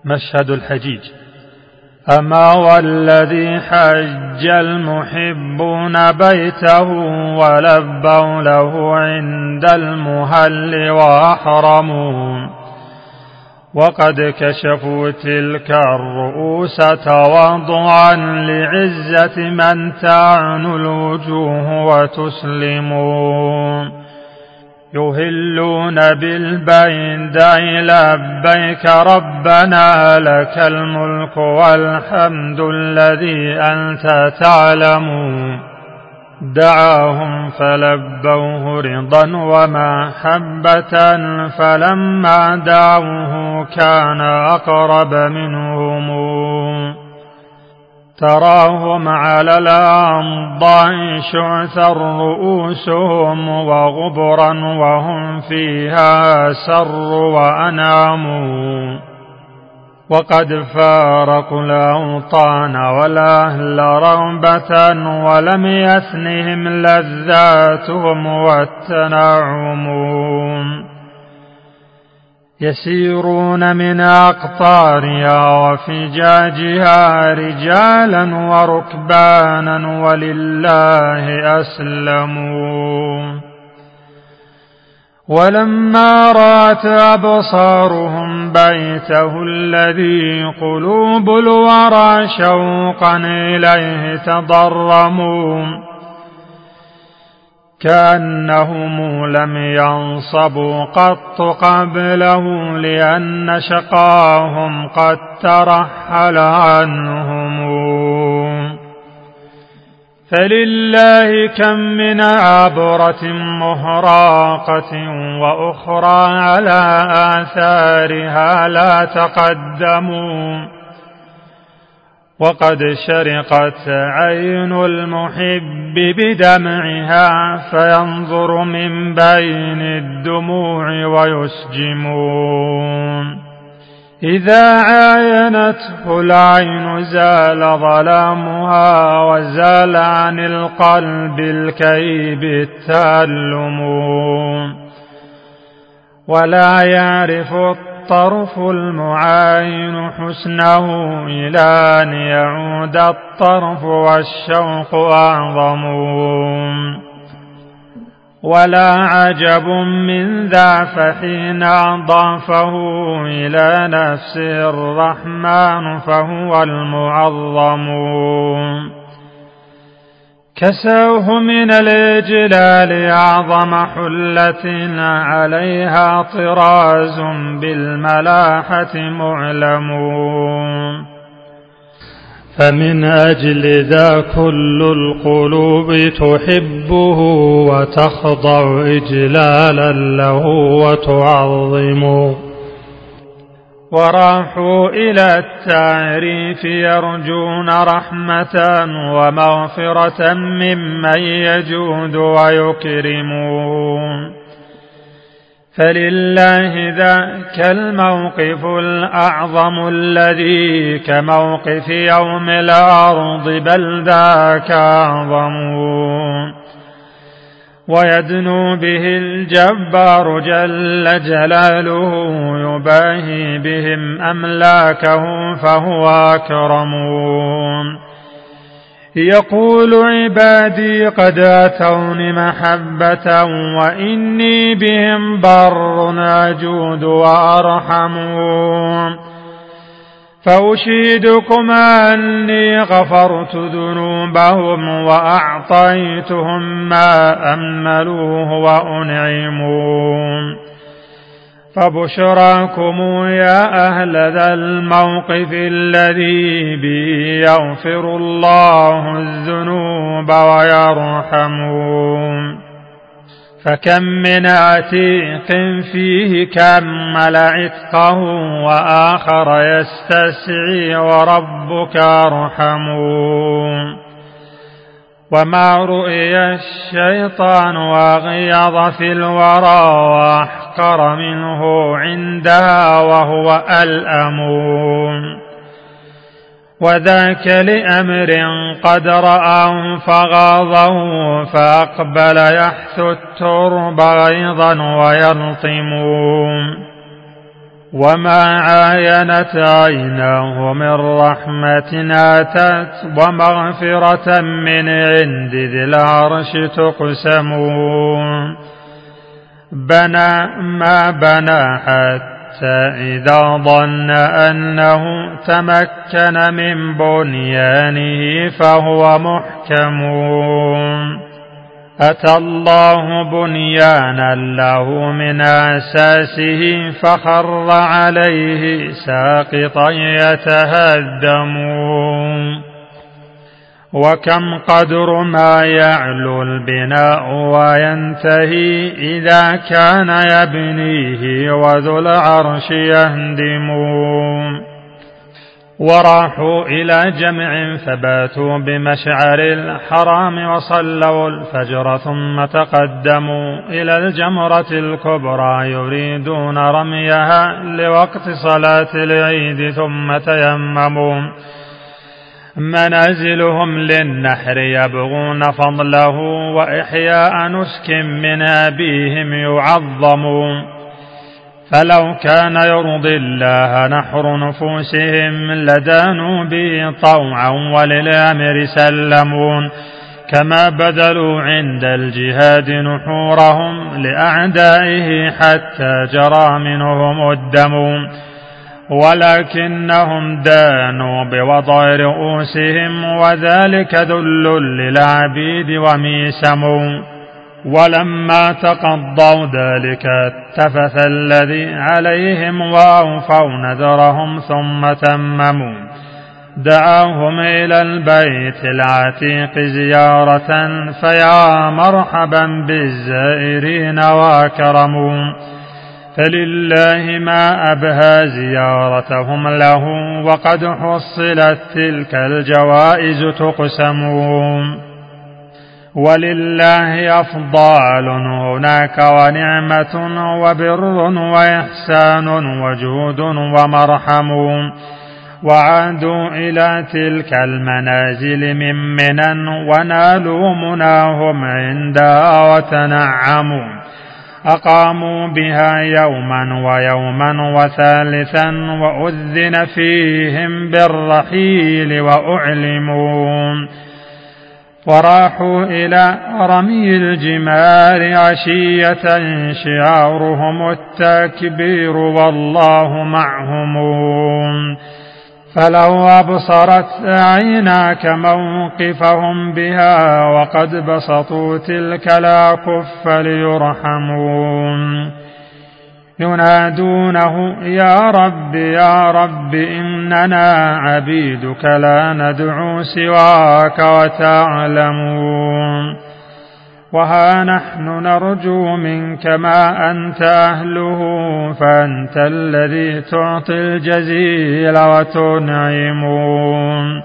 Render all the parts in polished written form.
مشهد الحجيج. أما والذي حج المحبون بيته ولبوا له عند المهل وأحرموا، وقد كشفوا تلك الرؤوس تواضعا لعزة من تعن الوجوه وتسلمون، يهلون بالبيداء لبيك ربنا لك الملك والحمد الذي أنت تعلم. دعاهم فلبوه رضا ومحبة، فلما دعوه كان أقرب منهم. تراهم على الأنضاء شعثا رؤوسهم وغبرا وهم فيها سر وأناموا، وقد فارقوا الأوطان والأهل رغبة، ولم يثنهم لذاتهم والتنعم. يسيرون من أقطارها وفجاجها رجالا وركبانا ولله أسلموا. ولما رأت أبصارهم بيته الذي قلوب الورى شوقا إليه تضرموا، كأنهم لم ينصبوا قط قبله، لأن شقاهم قد ترحل عنهم. فلله كم من عبرة مهراقة وأخرى على آثارها لا تقدموا، وقد شرقت عين المحب بدمعها، فينظر من بين الدموع ويسجمون. إذا عاينته العين زال ظلامها، وزال عن القلب الكئيب التألم، ولا يعرف الطرف المعاين حسنه إلى أن يعود الطرف والشوق أعظم. ولا عجب من ذا، فحين أضافه إلى نفسه الرحمن فهو المعظم. كسوه من الإجلال أعظم حلة، عليها طراز بالملاحة معلم. فمن أجل ذا كل القلوب تحبه، وتخضع إجلالا له وتعظم. وراحوا إلى التعريف يرجون رحمة ومغفرة ممن يجود ويكرمون. فلله ذاك الموقف الأعظم الذي كموقف يوم الأرض، بل ذاك أعظم. ويدنو به الجبار جل جلاله، يباهي بهم أملاكه فهو أكرم. يقول عبادي قد أتوني محبة، وإني بهم بر أجود وأرحم. فأشهدكم أني غفرت ذنوبهم، وأعطيتهم ما أملوه وأنعموا. فبشراكم يا أهل ذا الموقف الذي به يغفر الله الذنوب ويرحم. فكم من عتيق فيه كمل عتقه، وآخر يستسعي وربك أرحم. وما رؤي الشيطان أغيظ في الورى، وأحقر منه عندها وهو ألأم. وذاك لأمر قد رآه فغاضه، فأقبل يحث الترب غيظا ويلطم. وما عاينت عيناه من رحمة آتت ومغفرة من عند ذي العرش تقسم. بنى ما بنى حتى إذا ظن أنه تمكن من بنيانه فهو محكم. أتى الله بنيانا له من أساسه فخر عليه ساقطا يتهدم. وكم قدر ما يعلو البناء وينتهي إذا كان يبنيه وذو العرش يهدم. وراحوا إلى جمع فباتوا بمشعر الحرام وصلوا الفجر ثم تقدموا إلى الجمرة الكبرى يريدون رميها لوقت صلاة العيد ثم تيمموا. منازلهم للنحر يبغون فضله وإحياء نسك من أبيهم يعظمون. فلو كان يرضي الله نحر نفوسهم لدانوا به طوعا وللأمر سلمون. كما بذلوا عند الجهاد نحورهم لأعدائه حتى جرى منهم الدم. ولكنهم دانوا بوضع رؤوسهم وذلك ذل للعبيد وميسم. ولما تقضوا ذلك اتفث الذي عليهم وأوفوا نذرهم ثم تمموا. دعاهم إلى البيت العتيق زيارة فيا مرحبا بالزائرين وأكرموا. فلله ما أبهى زيارتهم له وقد حصلت تلك الجوائز تقسم. ولله أفضال هناك ونعمة وبر وإحسان وجود ومرحم. وعادوا إلى تلك المنازل من منن ونالوا مناهم عندها وتنعموا. أقاموا بها يوما ويوما وثالثا وأذن فيهم بالرحيل وأعلموا. وراحوا إلى رمي الجمار عشية شعارهم التكبير والله معهم. فلو أبصرت عيناك موقفهم بها وقد بسطوا تلك الأكف ليرحمون. ينادونه يا رب يا رب إننا عبيدك لا ندعو سواك وتعلمون. وها نحن نرجو منك ما أنت أهله فأنت الذي تعطي الجزيل وتنعمون.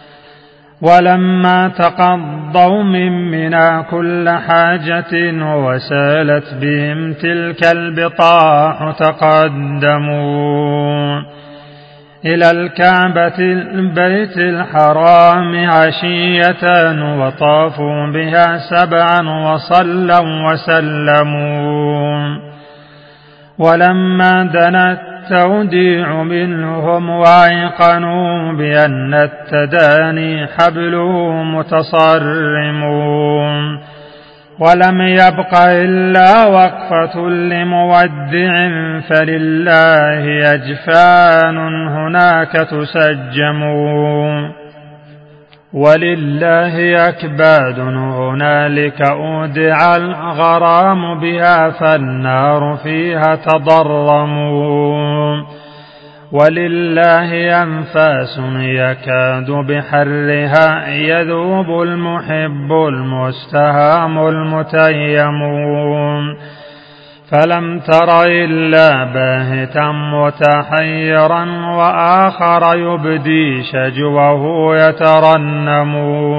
ولما تقضوا من منا كل حاجة وسالت بهم تلك البطاح تقدموا إلى الكعبة البيت الحرام عشية وطافوا بها 7 وصلوا وسلموا. ولما دنا التوديع منهم وأيقنوا بأن التداني حبله متصرمون. ولم يبق إلا وقفة لمودع فلله أجفان هناك تسجم. ولله أكباد هنالك أودع الغرام بها فالنار فيها تضرمون. ولله أنفاس يكاد بحرها يذوب المحب المستهام المتيم. فلم تر إلا باهتا متحيرا وآخر يبدي شجوه يترنم.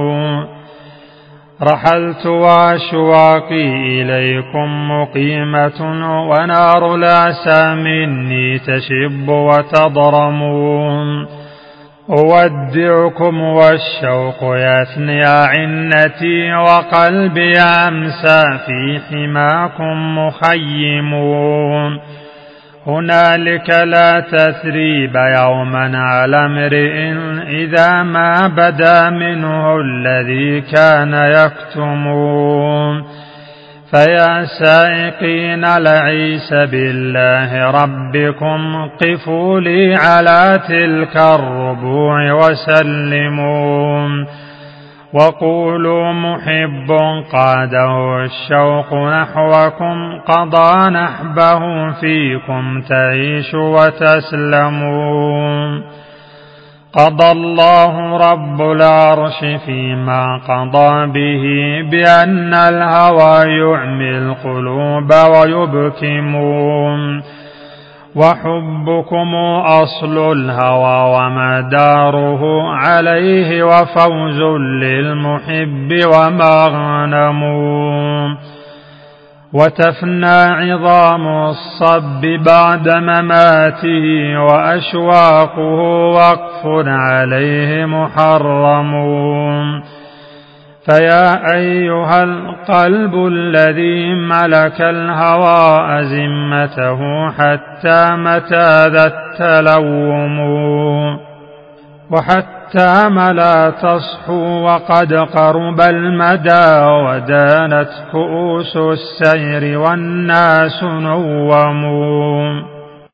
رحلت وأشواقي إليكم مقيمة ونار الأسى مني تشب وتضرم. أودعكم والشوق يثني عنتي وقلبي أمسى في حماكم مخيم. هنالك لا تثريب يوما على امرئ إذا ما بدا منه الذي كان يكتمون. فيا سائقين لعيس بالله ربكم قفوا لي على تلك الربوع وسلموا، وقولوا محب قاده الشوق نحوكم قضى نحبه فيكم تعيش وتسلمون. قضى الله رب العرش فيما قضى به بأن الهوى يعمي القلوب ويبكمون، وحبكم أصل الهوى ومداره عليه وفوز للمحب ومغنم. وتفنى عظام الصب بعد مماته وأشواقه وقف عليه محرم. فيا أيها القلب الذي ملك الهوى أزمته حتى متى ذا التلوم، وحتى ملا تصحو وقد قرب المدى ودانت كؤوس السير والناس نوم.